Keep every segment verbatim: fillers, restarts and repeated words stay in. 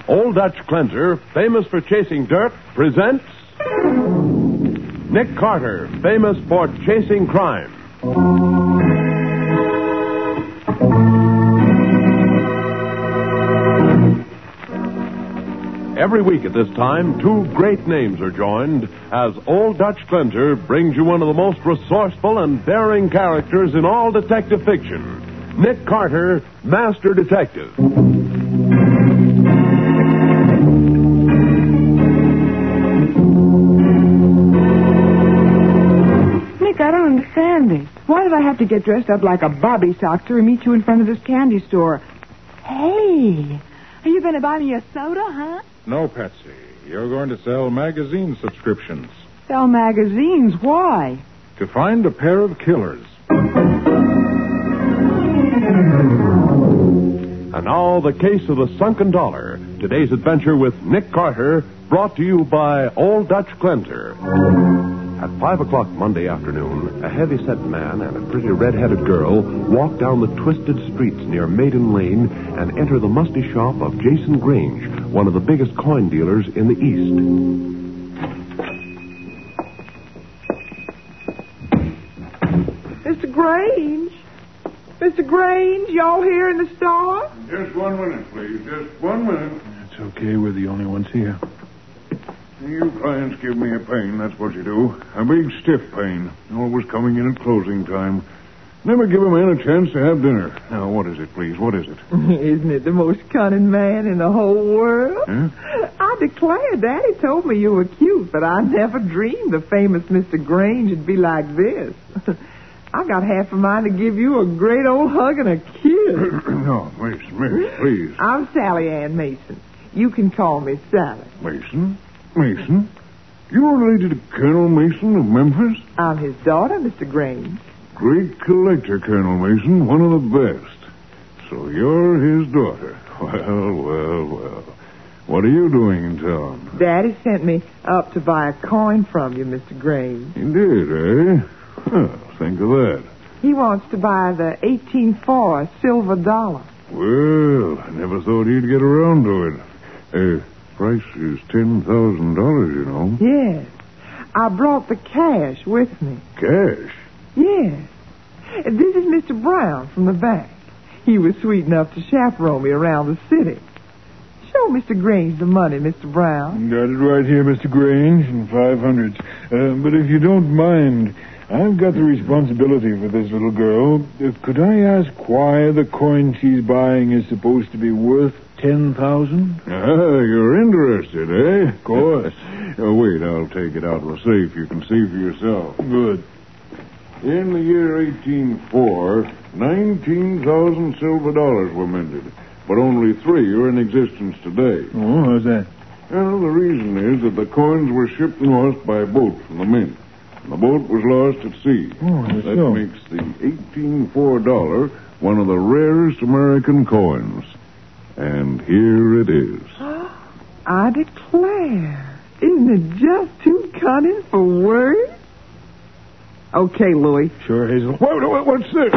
Old Dutch Cleanser, famous for chasing dirt, presents Nick Carter, famous for chasing crime. Every week at this time, two great names are joined as Old Dutch Cleanser brings you one of the most resourceful and daring characters in all detective fiction, Nick Carter, Master Detective. Nick, I don't understand this. Why did I have to get dressed up like a bobby soxer and meet you in front of this candy store? Hey, are you going to buy me a soda, huh? No, Patsy. You're going to sell magazine subscriptions. Sell magazines? Why? To find a pair of killers. And now, the case of the sunken dollar. Today's adventure with Nick Carter, brought to you by Old Dutch Cleanser. At five o'clock Monday afternoon, a heavy-set man and a pretty red-headed girl walk down the twisted streets near Maiden Lane and enter the musty shop of Jason Grange, one of the biggest coin dealers in the East. Mister Grange? Mister Grange, y'all here in the store? Just one minute, please. Just one minute. It's okay. We're the only ones here. You clients give me a pain, that's what you do. A big stiff pain. Always coming in at closing time. Never give a man a chance to have dinner. Now, what is it, please? What is it? Isn't it the most cunning man in the whole world? Huh? I declare, Daddy told me you were cute, but I never dreamed the famous Mister Grange would be like this. I got half a mind to give you a great old hug and a kiss. No, Miss, Miss, please. I'm Sally Ann Mason. You can call me Sally. Mason? Mason? You're related to Colonel Mason of Memphis? I'm his daughter, Mister Grange. Great collector, Colonel Mason. One of the best. So you're his daughter. Well, well, well. What are you doing in town? Daddy sent me up to buy a coin from you, Mister Grange. He did, eh? Well, think of that. He wants to buy the eighteen four silver dollar. Well, I never thought he'd get around to it. Uh, price is ten thousand dollars, you know. Yes. I brought the cash with me. Cash? Yes. This is Mister Brown from the bank. He was sweet enough to chaperone me around the city. Show Mister Grange the money, Mister Brown. Got it right here, Mister Grange, in five hundreds. Uh, but if you don't mind, I've got the responsibility for this little girl. Uh, could I ask why the coin she's buying is supposed to be worth ten thousand? Ah, you're interested, eh? Of course. Oh, wait, I'll take it out of the safe. You can see for yourself. Good. In the year eighteen four, nineteen thousand silver dollars were minted, but only three are in existence today. Oh, how's that? Well, the reason is that the coins were shipped north by boat from the mint. The boat was lost at sea. Oh, that's that so. makes the eighteen four dollar one of the rarest American coins. And here it is. I declare. Isn't it just too cunning for words? Okay, Louie. Sure, Hazel. Wait, wait, what's this?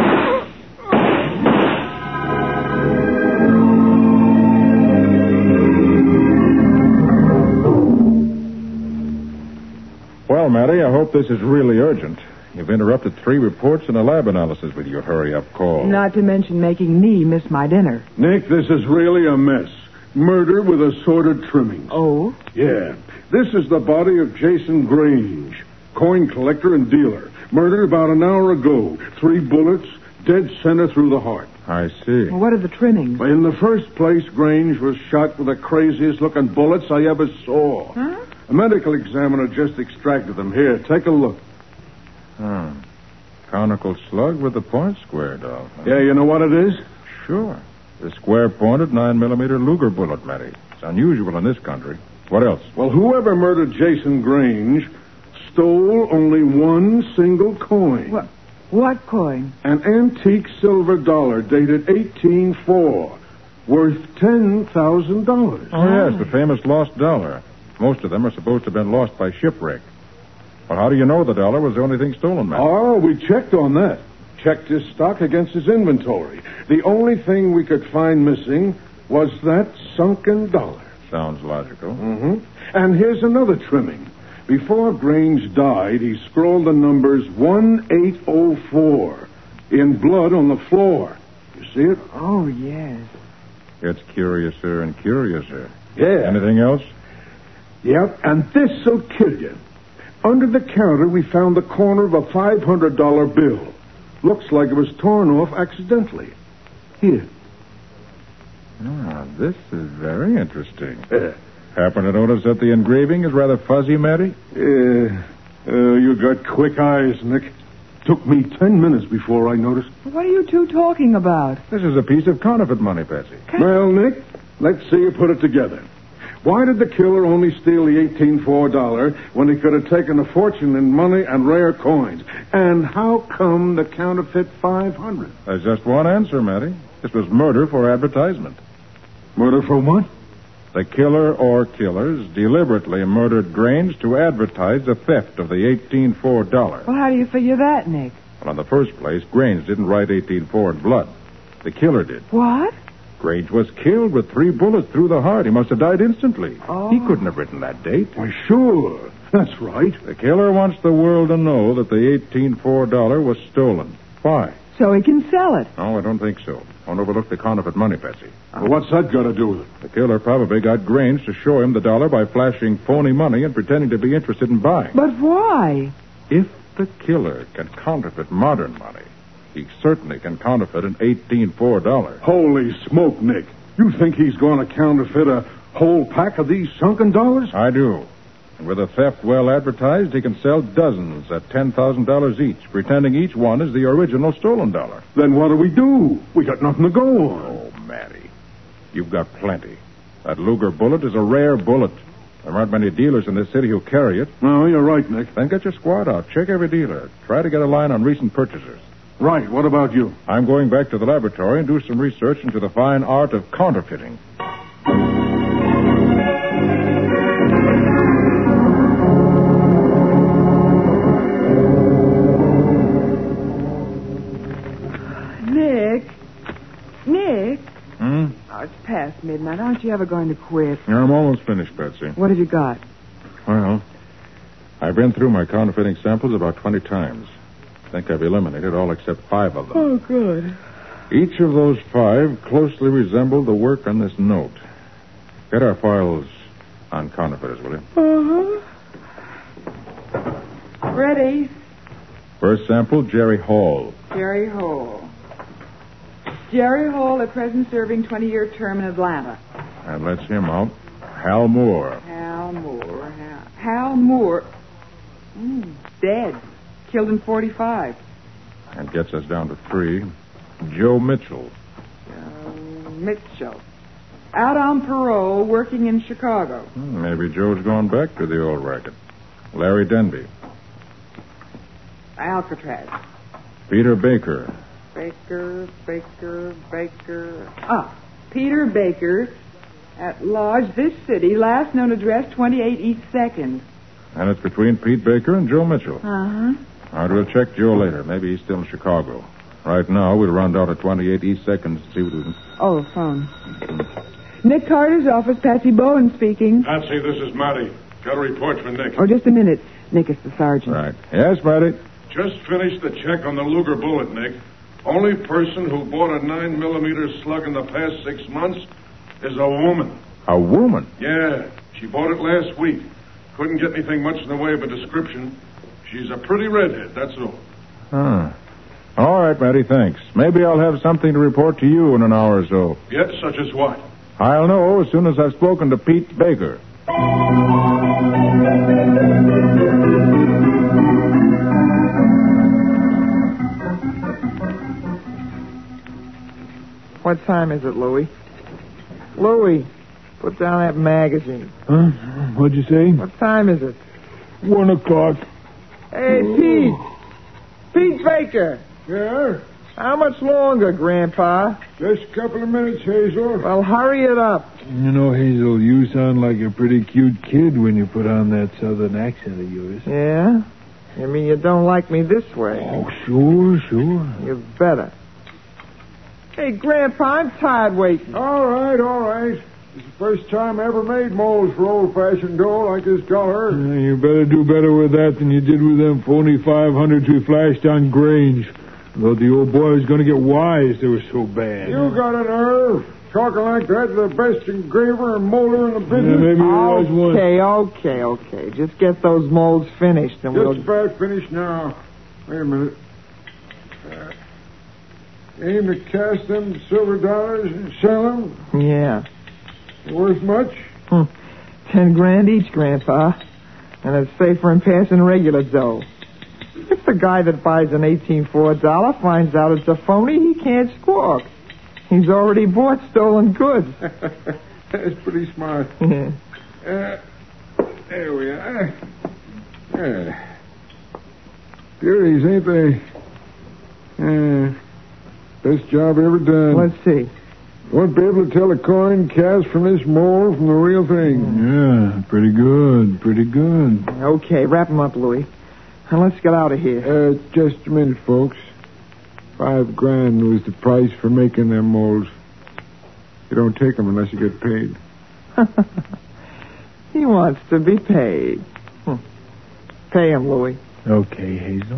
Well, Matty, I hope this is really urgent. You've interrupted three reports and a lab analysis with your hurry-up call. Not to mention making me miss my dinner. Nick, this is really a mess. Murder with assorted trimmings. Oh? Yeah. This is the body of Jason Grange, coin collector and dealer. Murdered about an hour ago. Three bullets, dead center through the heart. I see. Well, what are the trimmings? In the first place, Grange was shot with the craziest-looking bullets I ever saw. Huh? A medical examiner just extracted them. Here, take a look. Hmm. Conical slug with the point squared off. Huh? Yeah, you know what it is? Sure. The square-pointed nine millimeter Luger bullet, Matty. It's unusual in this country. What else? Well, whoever murdered Jason Grange stole only one single coin. What? What coin? An antique silver dollar dated eighteen four, worth ten thousand dollars. Oh, yes, the famous lost dollar. Most of them are supposed to have been lost by shipwreck. Well, how do you know the dollar was the only thing stolen, Matty? Oh, we checked on that. Checked his stock against his inventory. The only thing we could find missing was that sunken dollar. Sounds logical. Mm-hmm. And here's another trimming. Before Grange died, he scrawled the numbers one eight oh four in blood on the floor. You see it? Oh, yes. Gets curiouser and curiouser. Yeah. Anything else? Yep, and this'll kill you. Under the counter, we found the corner of a five hundred dollar bill. Looks like it was torn off accidentally. Here. Ah, this is very interesting. Uh, Happen to notice that the engraving is rather fuzzy, Matty? uh, uh, you got quick eyes, Nick. Took me ten minutes before I noticed. What are you two talking about? This is a piece of counterfeit money, Patsy. Well, Nick, let's see you put it together. Why did the killer only steal the eighteen four dollar when he could have taken a fortune in money and rare coins? And how come the counterfeit five hundred? There's just one answer, Matty. This was murder for advertisement. Murder for what? The killer or killers deliberately murdered Grange to advertise the theft of the eighteen four dollar. Well, how do you figure that, Nick? Well, in the first place, Grange didn't write eighteen four in blood. The killer did. What? Grange was killed with three bullets through the heart. He must have died instantly. Oh. He couldn't have written that date. Why, sure. That's right. The killer wants the world to know that the eighteen four dollar was stolen. Why? So he can sell it. No, I don't think so. Don't overlook the counterfeit money, Patsy. Well, what's that got to do with it? The killer probably got Grange to show him the dollar by flashing phony money and pretending to be interested in buying. But why? If the killer can counterfeit modern money, he certainly can counterfeit an eighteen four dollar. Holy smoke, Nick. You think he's going to counterfeit a whole pack of these sunken dollars? I do. And with a theft well advertised, he can sell dozens at ten thousand dollars each, pretending each one is the original stolen dollar. Then what do we do? We got nothing to go on. Oh, Matty, you've got plenty. That Luger bullet is a rare bullet. There aren't many dealers in this city who carry it. No, you're right, Nick. Then get your squad out. Check every dealer. Try to get a line on recent purchasers. Right. What about you? I'm going back to the laboratory and do some research into the fine art of counterfeiting. Nick. Nick. Hmm? Oh, it's past midnight. Aren't you ever going to quit? Yeah, I'm almost finished, Betsy. What have you got? Well, I've been through my counterfeiting samples about twenty times. I think I've eliminated all except five of them. Oh, good. Each of those five closely resembled the work on this note. Get our files on counterfeiters, will you? Uh-huh. Ready. First sample, Jerry Hall. Jerry Hall. Jerry Hall, at present serving twenty-year term in Atlanta. And let's him out. Hal Moore. Hal Moore. Hal, Hal Moore. Mm, dead. Killed in forty-five. And gets us down to three. Joe Mitchell. Joe Mitchell. Out on parole, working in Chicago. Hmm, maybe Joe's gone back to the old racket. Larry Denby. Alcatraz. Peter Baker. Baker, Baker, Baker. Ah, Peter Baker, at Lodge, this city, last known address twenty-eight East second. And it's between Pete Baker and Joe Mitchell. Uh-huh. All right, we'll check Joe later. Maybe he's still in Chicago. Right now, we'll run down to twenty-eight East second and see what we can... Oh, phone. Nick Carter's office, Patsy Bowen speaking. Patsy, this is Matty. Got a report for Nick. Oh, just a minute. Nick, it's the sergeant. Right. Yes, Matty? Just finished the check on the Luger bullet, Nick. Only person who bought a nine millimeter slug in the past six months is a woman. A woman? Yeah, she bought it last week. Couldn't get anything much in the way of a description. She's a pretty redhead, that's all. Huh. All right, Matty, thanks. Maybe I'll have something to report to you in an hour or so. Yet, such as what? I'll know as soon as I've spoken to Pete Baker. What time is it, Louie? Louie, put down that magazine. Huh? What'd you say? What time is it? One o'clock. Hey, Pete. Pete Baker. Yeah? How much longer, Grandpa? Just a couple of minutes, Hazel. Well, hurry it up. You know, Hazel, you sound like a pretty cute kid when you put on that southern accent of yours. Yeah? You mean you don't like me this way? Oh, sure, sure. You better. Hey, Grandpa, I'm tired waiting. All right, all right. It's the first time I ever made molds for old-fashioned dough like this color. Uh, you better do better with that than you did with them phony five hundreds we flashed on Grange. I thought the old boy was going to get wise. They were so bad. You got a nerve. Talking like that to the best engraver and molder in the business. Yeah, maybe it was one. Okay, okay, okay. Just get those molds finished and we'll... Just about finished now. Wait a minute. Uh, aim to cast them silver dollars and sell them? Yeah. Worth much? Hmm. Ten grand each, Grandpa. And it's safer than passing regular dough. If the guy that buys an eighteen for a dollar finds out it's a phony, he can't squawk. He's already bought stolen goods. That's pretty smart. Yeah. Uh, there we are. Yeah. Beauties, ain't they? Uh, best job ever done. Let's see. Won't be able to tell a coin cast from this mold from the real thing. Yeah, pretty good, pretty good. Okay, wrap him up, Louis. And let's get out of here. Uh, just a minute, folks. Five grand was the price for making them molds. You don't take them unless you get paid. He wants to be paid. Hmm. Pay him, Louis. Okay, Hazel.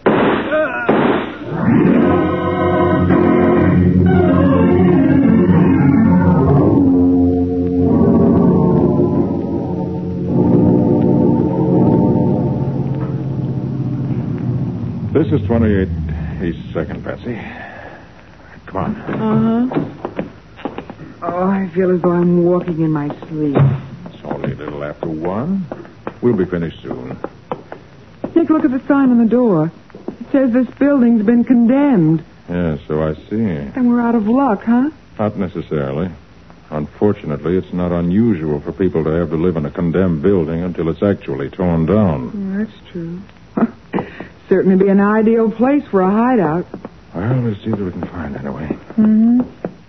This is twenty-eight East second, Patsy. Come on. Uh-huh. Oh, I feel as though I'm walking in my sleep. It's only a little after one. We'll be finished soon. Nick, look at the sign on the door. It says this building's been condemned. Yeah, so I see. Then we're out of luck, huh? Not necessarily. Unfortunately, it's not unusual for people to have to live in a condemned building until it's actually torn down. Oh, that's true. Certainly be an ideal place for a hideout. Well, we'll see what we can find anyway. Mm-hmm.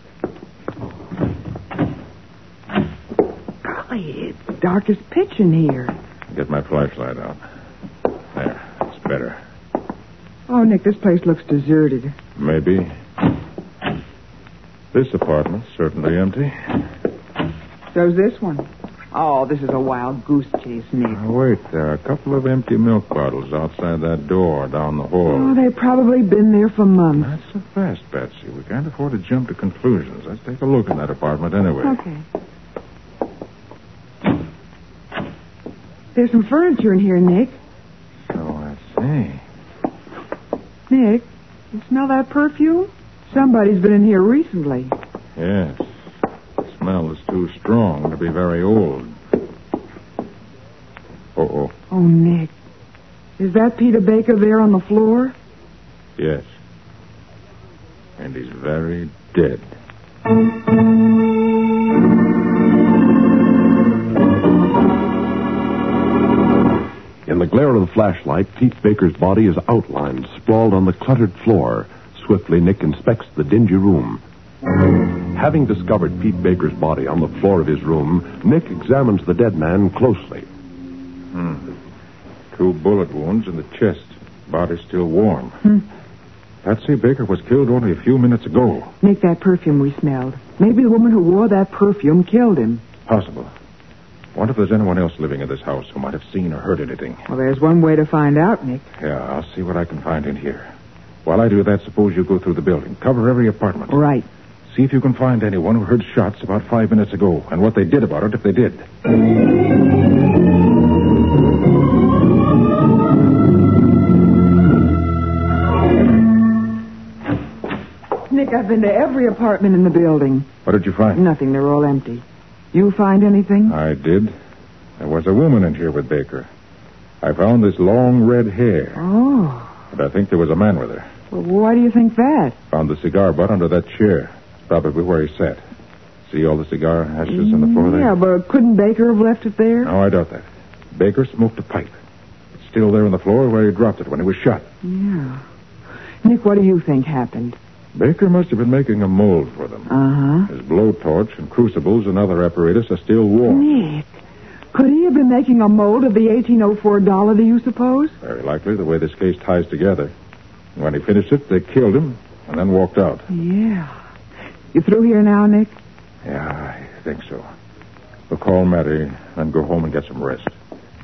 Golly, it's dark as pitch in here. Get my flashlight out. There, it's better. Oh, Nick, this place looks deserted. Maybe. This apartment's certainly empty. So's this one. Oh, this is a wild goose chase, Nick. Now, wait, there are a couple of empty milk bottles outside that door down the hall. Oh, they've probably been there for months. Not so fast, Betsy. We can't afford to jump to conclusions. Let's take a look in that apartment anyway. Okay. There's some furniture in here, Nick. So I see. Nick, you smell that perfume? Somebody's been in here recently. Yes. The smell is too strong to be very old. Uh-oh. Oh, Nick. Is that Peter Baker there on the floor? Yes. And he's very dead. In the glare of the flashlight, Pete Baker's body is outlined, sprawled on the cluttered floor. Swiftly, Nick inspects the dingy room. Having discovered Pete Baker's body on the floor of his room, Nick examines the dead man closely. Hmm. Two bullet wounds in the chest. Body still warm. Hmm. Patsy Baker was killed only a few minutes ago. Nick, that perfume we smelled. Maybe the woman who wore that perfume killed him. Possible. Wonder if there's anyone else living in this house who might have seen or heard anything. Well, there's one way to find out, Nick. Yeah, I'll see what I can find in here. While I do that, suppose you go through the building. Cover every apartment. Right. See if you can find anyone who heard shots about five minutes ago and what they did about it if they did. Nick, I've been to every apartment in the building. What did you find? Nothing. They're all empty. You find anything? I did. There was a woman in here with Baker. I found this long red hair. Oh. And I think there was a man with her. Well, why do you think that? Found the cigar butt under that chair. Probably where he sat. See all the cigar ashes on the floor there? Yeah, but couldn't Baker have left it there? No, I doubt that. Baker smoked a pipe. It's still there on the floor where he dropped it when he was shot. Yeah. Nick, what do you think happened? Baker must have been making a mold for them. Uh-huh. His blowtorch and crucibles and other apparatus are still warm. Nick, could he have been making a mold of the eighteen oh four dollar, do you suppose? Very likely, the way this case ties together. When he finished it, they killed him and then walked out. Yeah. You through here now, Nick? Yeah, I think so. We'll call Matty, then go home and get some rest.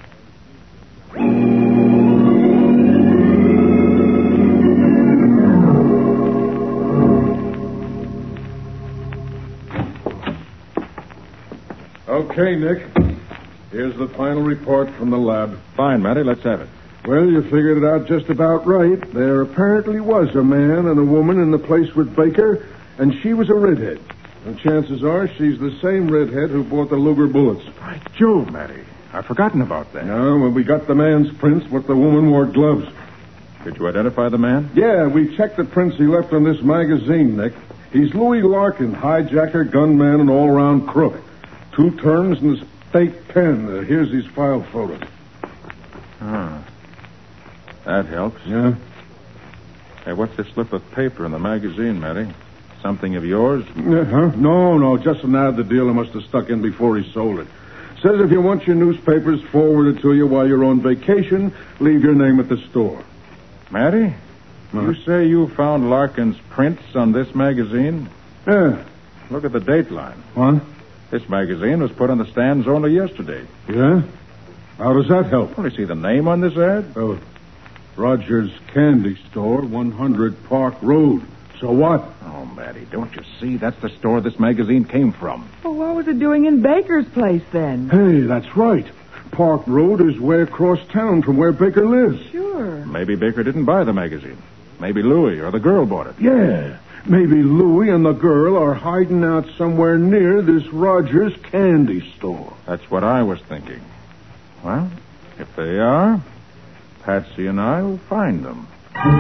Okay, Nick. Here's the final report from the lab. Fine, Matty, let's have it. Well, you figured it out just about right. There apparently was a man and a woman in the place with Baker, and she was a redhead. And chances are she's the same redhead who bought the Luger bullets. By Jove, Matty. I've forgotten about that. No, when we got the man's prints, but the woman wore gloves. Did you identify the man? Yeah, we checked the prints he left on this magazine, Nick. He's Louis Larkin, hijacker, gunman, and all-around crook. Two terms and a state pen. Uh, here's his file photo. Ah. That helps. Yeah? Hey, what's this slip of paper in the magazine, Matty? Something of yours? Uh-huh. No, no, just an ad the dealer must have stuck in before he sold it. Says if you want your newspapers forwarded to you while you're on vacation, leave your name at the store. Matty? Huh? You say you found Larkin's prints on this magazine? Yeah. Look at the date line. What? This magazine was put on the stands only yesterday. Yeah? How does that help? Only see the name on this ad? Oh, Rogers Candy Store, one hundred Park Road. So what? Oh, Matty, don't you see? That's the store this magazine came from. Well, what was it doing in Baker's place then? Hey, that's right. Park Road is way across town from where Baker lives. Sure. Maybe Baker didn't buy the magazine. Maybe Louis or the girl bought it. Yeah. Maybe Louie and the girl are hiding out somewhere near this Rogers Candy Store. That's what I was thinking. Well, if they are, Patsy and I will find them.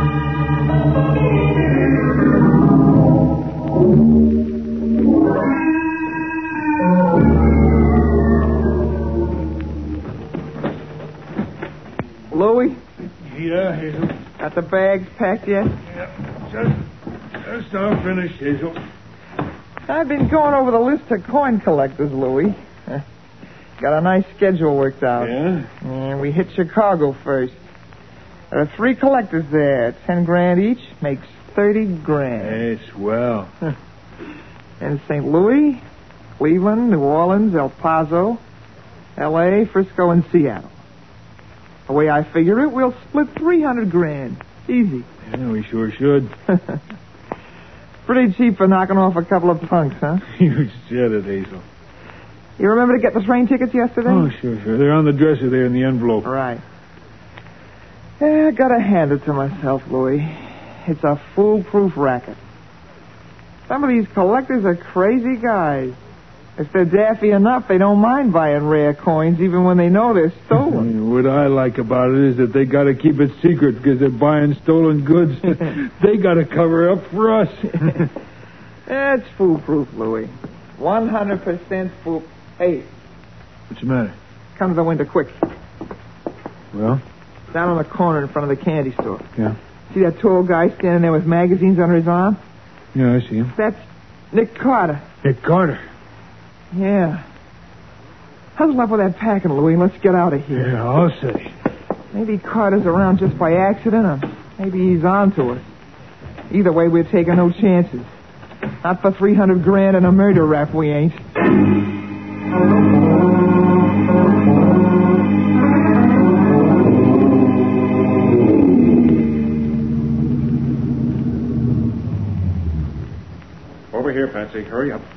Louie, Yeah, Hazel. got the bags packed yet? Yeah, just, just all finished, Hazel. I've been going over the list of coin collectors, Louie. Uh, Got a nice schedule worked out. Yeah? And we hit Chicago first. There are three collectors there. Ten grand each makes thirty grand. Hey, swell. And Saint Louis, Cleveland, New Orleans, El Paso, L A, Frisco, and Seattle. The way I figure it, we'll split three hundred grand. Easy. Yeah, we sure should. Pretty cheap for knocking off a couple of punks, huh? You said it, Hazel. You remember to get the train tickets yesterday? Oh, sure, sure. They're on the dresser there in the envelope. Right. Yeah, I gotta hand it to myself, Louis. It's a foolproof racket. Some of these collectors are crazy guys. If they're daffy enough, they don't mind buying rare coins, even when they know they're stolen. What I like about it is that they got to keep it secret because they're buying stolen goods. They got to cover up for us. It's foolproof, Louis. one hundred percent fool. Hey, What's the matter? come to the window quick. Well? Down on the corner in front of the candy store. Yeah. See that tall guy standing there with magazines under his arm? Yeah, I see him. That's Nick Carter. Nick Carter. Yeah. Hustle up with that packing, Louis, and let's get out of here. Yeah, I'll say. Maybe Carter's around just by accident, or maybe he's on to us. Either way, we're taking no chances. Not for three hundred grand and a murder rap, we ain't. Over here, Patsy. Hurry up.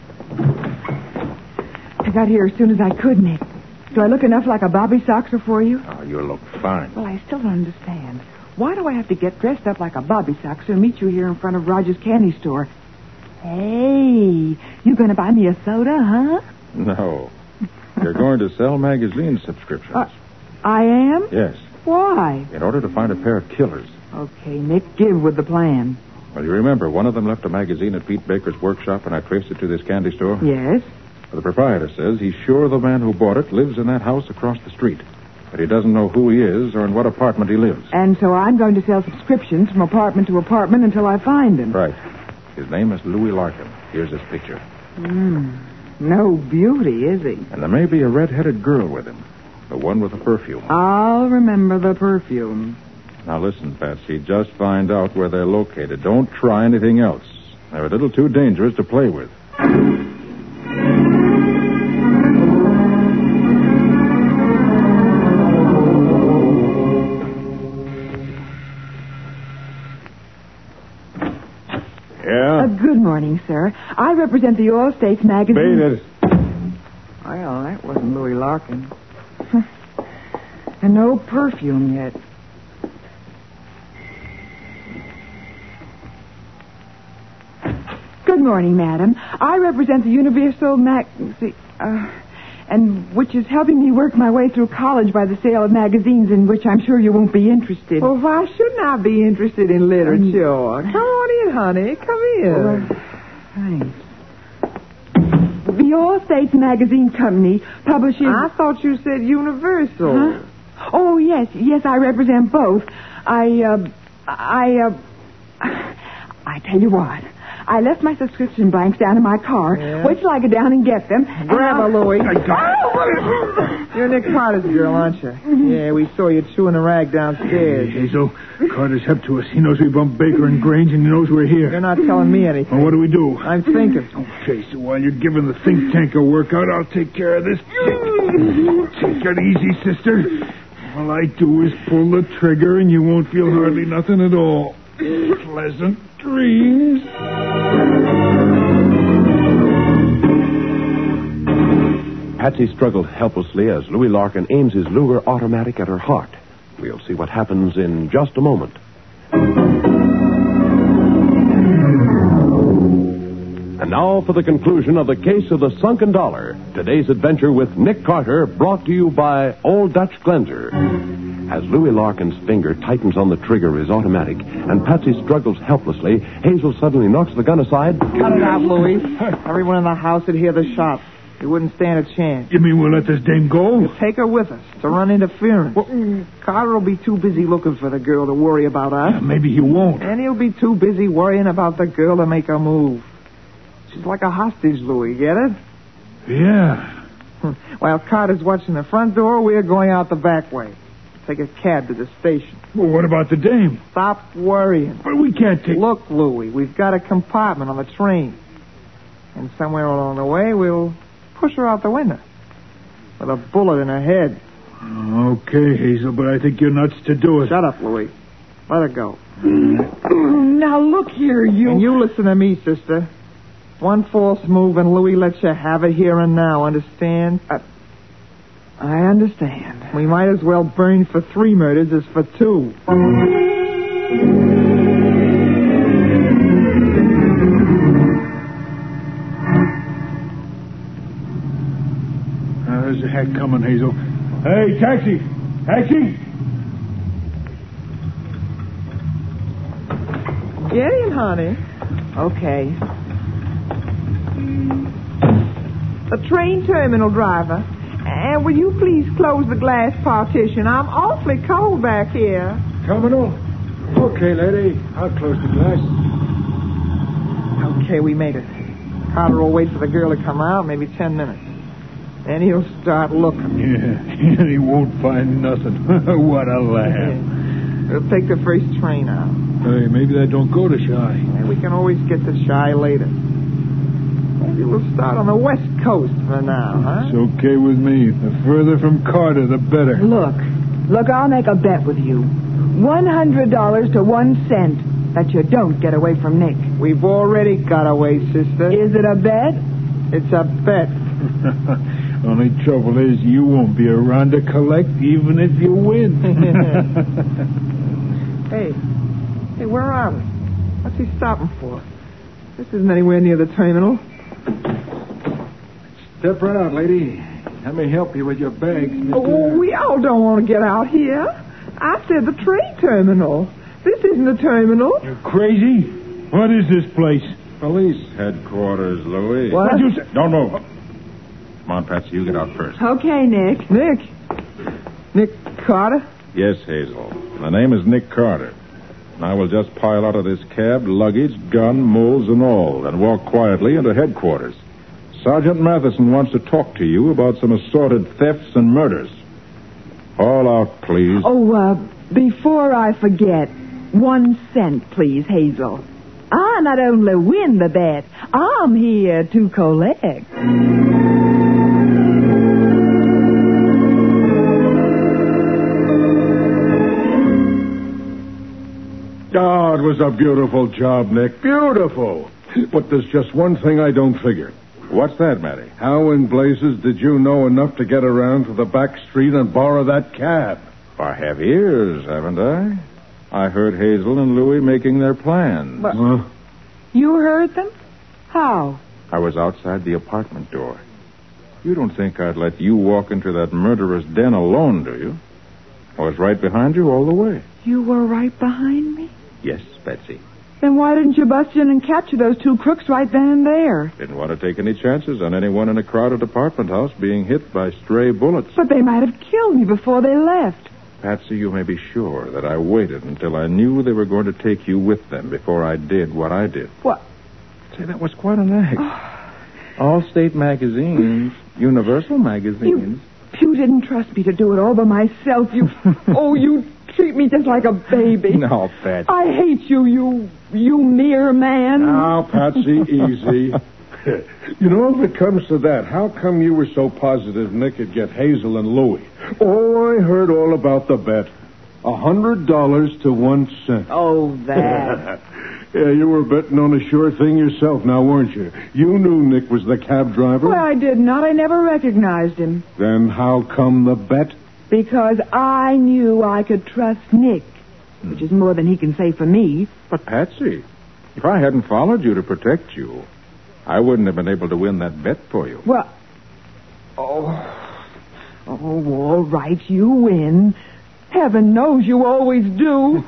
I got here as soon as I could, Nick. Do I look enough like a Bobby Soxer for you? Oh, you look fine. Well, I still don't understand. Why do I have to get dressed up like a Bobby Soxer and meet you here in front of Rogers Candy Store? Hey, you going to buy me a soda, huh? No. You're going to sell magazine subscriptions. Uh, I am? Yes. Why? In order to find a pair of killers. Okay, Nick, give with the plan. Well, you remember, one of them left a magazine at Pete Baker's workshop, and I traced it to this candy store? Yes? The proprietor says he's sure the man who bought it lives in that house across the street. But he doesn't know who he is or in what apartment he lives. And so I'm going to sell subscriptions from apartment to apartment until I find him. Right. His name is Louis Larkin. Here's his picture. Hmm. No beauty, is he? And there may be a red-headed girl with him. The one with the perfume. I'll remember the perfume. Now listen, Patsy. Just find out where they're located. Don't try anything else. They're a little too dangerous to play with. morning, sir. I represent the Oil States magazine. Beat it. Well, that wasn't Louis Larkin. And no perfume yet. Good morning, madam. I represent the Universal Mag... Uh, and which is helping me work my way through college by the sale of magazines in which I'm sure you won't be interested. Well, why shouldn't I be interested in literature? Um, Come on in, honey. Come in. Well, thanks. The All States Magazine Company publishes... I thought you said Universal. Huh? Oh, yes. Yes, I represent both. I, uh... I, uh... I tell you what. I left my subscription blanks down in my car. Yeah. Wait till I get down and get them. Grab her, Louie. Oh! You're Nick Carter's girl, aren't you? Yeah, we saw you chewing a rag downstairs. Hazel, Carter's helped to us. He knows we bumped Baker and Grange, and he knows we're here. You're not telling me anything. Well, what do we do? I'm thinking. Okay, so while you're giving the think tank a workout, I'll take care of this. Take it easy, sister. All I do is pull the trigger, and you won't feel hardly nothing at all. Pleasant dreams. Patsy struggled helplessly as Louis Larkin aims his Luger automatic at her heart. We'll see what happens in just a moment. And now for the conclusion of the case of the sunken dollar. Today's adventure with Nick Carter, brought to you by Old Dutch Cleanser. As Louis Larkin's finger tightens on the trigger of his automatic and Patsy struggles helplessly, Hazel suddenly knocks the gun aside. Cut it out, Louie. Everyone in the house would hear the shot. You wouldn't stand a chance. You mean we'll let this dame go? We'll take her with us to run interference. Well, Carter will be too busy looking for the girl to worry about us. Yeah, maybe he won't. And he'll be too busy worrying about the girl to make a move. She's like a hostage, Louie, get it? Yeah. While Carter's watching the front door, we're going out the back way. Take a cab to the station. Well, what about the dame? Stop worrying. But we can't take... Look, Louie, we've got a compartment on the train. And somewhere along the way, we'll push her out the window with a bullet in her head. Okay, Hazel, but I think you're nuts to do it. Shut up, Louie. Let her go. Now, look here, you... And you listen to me, sister. One false move and Louie lets you have it here and now, understand? Uh, I understand. We might as well burn for three murders as for two. Now, there's a hack coming, Hazel. Hey, taxi! Taxi! Get in, honey. Okay. The train terminal driver. And will you please close the glass partition? I'm awfully cold back here. Terminal? Okay, lady. I'll close the glass. Okay, we made it. Carter will wait for the girl to come out, maybe ten minutes. Then he'll start looking. Yeah, he won't find nothing. What a laugh. We'll take the first train out. Hey, maybe that don't go to Shy. And we can always get to Shy later. Maybe we'll start on the west coast for now, huh? It's okay with me. The further from Carter, the better. Look. Look, I'll make a bet with you. One hundred dollars to one cent that you don't get away from Nick. We've already got away, sister. Is it a bet? It's a bet. Only trouble is you won't be around to collect even if you win. Hey. Hey, where are we? What's he stopping for? This isn't anywhere near the terminal. Step right out, lady. Let me help you with your bags, Mister Oh, we all don't want to get out here. I said the train terminal. This isn't the terminal. You crazy? What is this place? Police headquarters, Louis. What? What'd you say? Don't move. Come on, Patsy, you get out first. Okay, Nick. Nick. Nick Carter? Yes, Hazel. My name is Nick Carter. And I will just pile out of this cab, luggage, gun, mules, and all, and walk quietly into headquarters. Sergeant Matheson wants to talk to you about some assorted thefts and murders. All out, please. Oh, uh, before I forget, one cent, please, Hazel. I not only win the bet, I'm here to collect. Oh, it was a beautiful job, Nick. Beautiful. But there's just one thing I don't figure. What's that, Matty? How in blazes did you know enough to get around to the back street and borrow that cab? I have ears, haven't I? I heard Hazel and Louie making their plans. But- Huh? You heard them? How? I was outside the apartment door. You don't think I'd let you walk into that murderous den alone, do you? I was right behind you all the way. You were right behind me? Yes, Betsy. Then why didn't you bust in and capture those two crooks right then and there? Didn't want to take any chances on anyone in a crowded apartment house being hit by stray bullets. But they might have killed me before they left. Patsy, you may be sure that I waited until I knew they were going to take you with them before I did what I did. What? Say, that was quite an act. All state magazines, Universal magazines. You, you didn't trust me to do it all by myself. You, oh, you treat me just like a baby. No, Patsy. I hate you, you, you mere man. Now, Patsy, easy. You know, if it comes to that, how come you were so positive Nick would get Hazel and Louie? Oh, I heard all about the bet. A hundred dollars to one cent. Oh, that. Yeah, you were betting on a sure thing yourself now, weren't you? You knew Nick was the cab driver. Well, I did not. I never recognized him. Then how come the bet? Because I knew I could trust Nick, which is more than he can say for me. But, Patsy, if I hadn't followed you to protect you, I wouldn't have been able to win that bet for you. Well, oh, oh, all right, you win. Heaven knows you always do.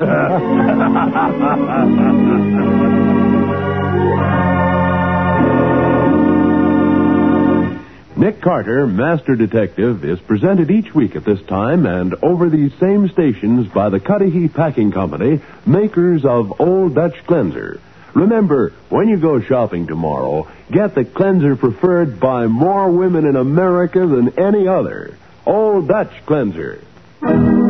Nick Carter, Master Detective, is presented each week at this time and over these same stations by the Cudahy Packing Company, makers of Old Dutch Cleanser. Remember, when you go shopping tomorrow, get the cleanser preferred by more women in America than any other. Old Dutch Cleanser.